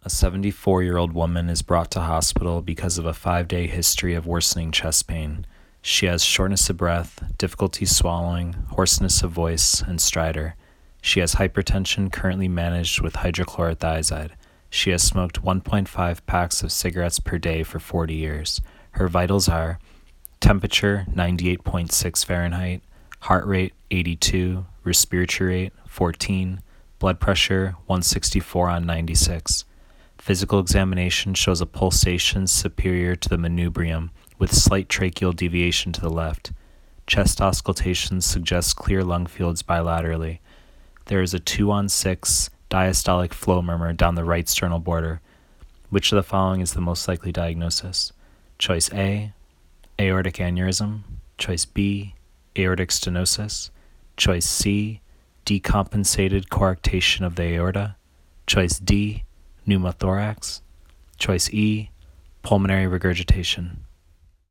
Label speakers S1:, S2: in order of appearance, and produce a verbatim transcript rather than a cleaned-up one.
S1: A seventy-four-year-old woman is brought to hospital because of a five-day history of worsening chest pain. She has shortness of breath, difficulty swallowing, hoarseness of voice, and stridor. She has hypertension currently managed with hydrochlorothiazide. She has smoked one point five packs of cigarettes per day for forty years. Her vitals are temperature ninety-eight point six Fahrenheit, heart rate eighty-two, respiratory rate fourteen, blood pressure one sixty-four on ninety-six. Physical examination shows a pulsation superior to the manubrium, with slight tracheal deviation to the left. Chest auscultations suggest clear lung fields bilaterally. There is a two on six diastolic flow murmur down the right sternal border. Which of the following is the most likely diagnosis? Choice A, aortic aneurysm. Choice B, aortic stenosis. Choice C, decompensated coarctation of the aorta. Choice D, pneumothorax. Choice E, pulmonary regurgitation.